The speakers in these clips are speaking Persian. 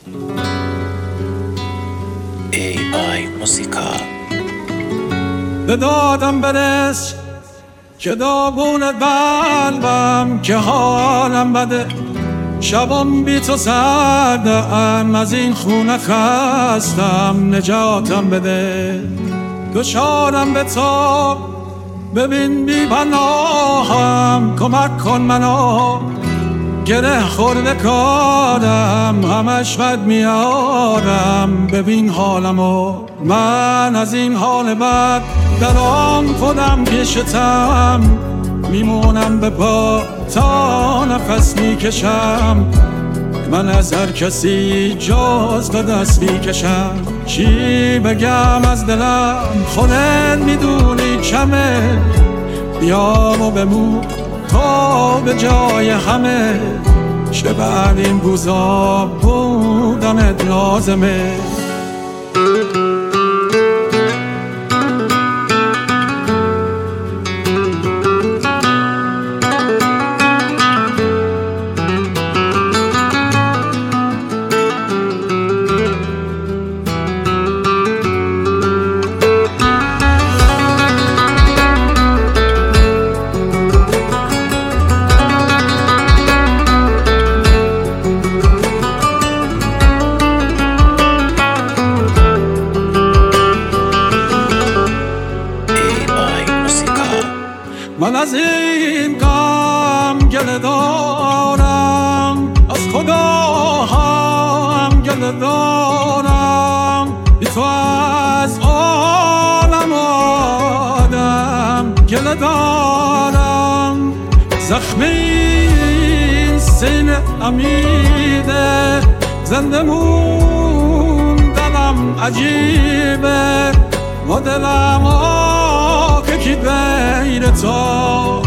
AI موسیقا. به دادم برس که داغون قلبم، که حالم بده، شبم بی تو سردم، از این خونه خستم، نجاتم بده. دشارم به تو، ببین بی پناهم، کمک کن منو، گره خورده کارم، همش بد میارم، ببین حالمو. من از این حال بد درام خودم پیشتم، میمونم به پا تا نفس میکشم. من از هر کسی جز تو دست میکشم. چی بگم از دلم، خودت میدونی کمه، بیام و بمون تو به جای همه. چه بعد این روزا بودنت لازمه. من از این غم گله دارم، از خدا هم گله دارم، بی تو از عالم آدم گله دارم. زخم این سینه عمیده، زنده موندنم عجیبه، و دلم که کی غیر تو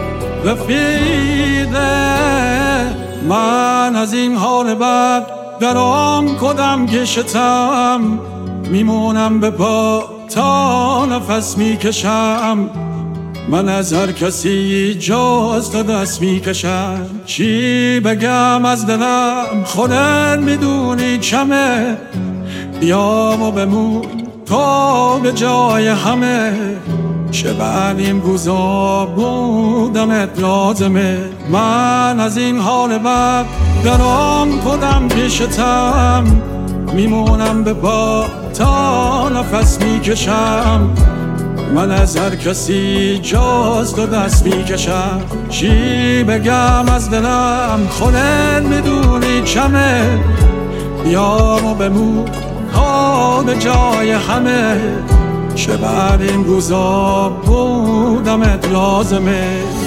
رفیده. من از این حال بد درام کدم کشتم، میمونم به پا تا نفس میکشم. من از هر کسی جز تو دست میکشم. چی بگم از دلم، خودت میدونی کمه، بیام و بمون تو به جای همه. چه بعد این روزا بودنت لازمه. من از این حال بد درام خودم پیشتم، میمونم به پا تا نفس میکشم. من از هر کسی جز تو دست میکشم. چی بگم از دلم، خودت میدونی کمه، بیام و بمون تا به جای همه. چه بعد این روزا بودمت لازمه.